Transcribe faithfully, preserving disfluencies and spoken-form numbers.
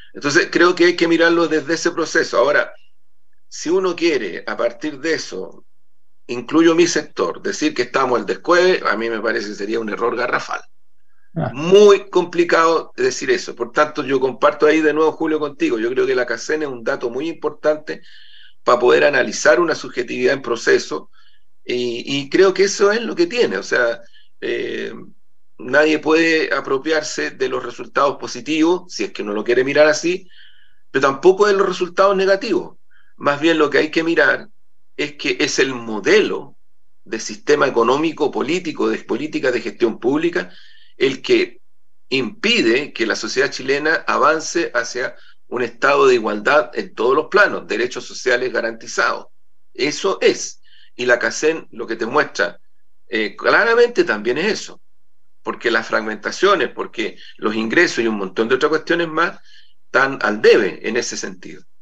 Entonces creo que hay que mirarlo desde ese proceso. Ahora, si uno quiere, a partir de eso, incluyo mi sector, decir que estamos al descueve, a mí me parece que sería un error garrafal. Ah, Muy complicado decir eso. Por tanto, yo comparto ahí de nuevo, Julio, contigo. Yo creo que la CACEN es un dato muy importante para poder analizar una subjetividad en proceso y, y creo que eso es lo que tiene. O sea, eh, nadie puede apropiarse de los resultados positivos, si es que no lo quiere mirar así, pero tampoco de los resultados negativos. Más bien lo que hay que mirar es que es el modelo de sistema económico, político, de políticas de gestión pública, el que impide que la sociedad chilena avance hacia un estado de igualdad en todos los planos, derechos sociales garantizados. Eso es. Y la CACEN lo que te muestra eh, claramente también es eso, porque las fragmentaciones, porque los ingresos y un montón de otras cuestiones más están al debe en ese sentido.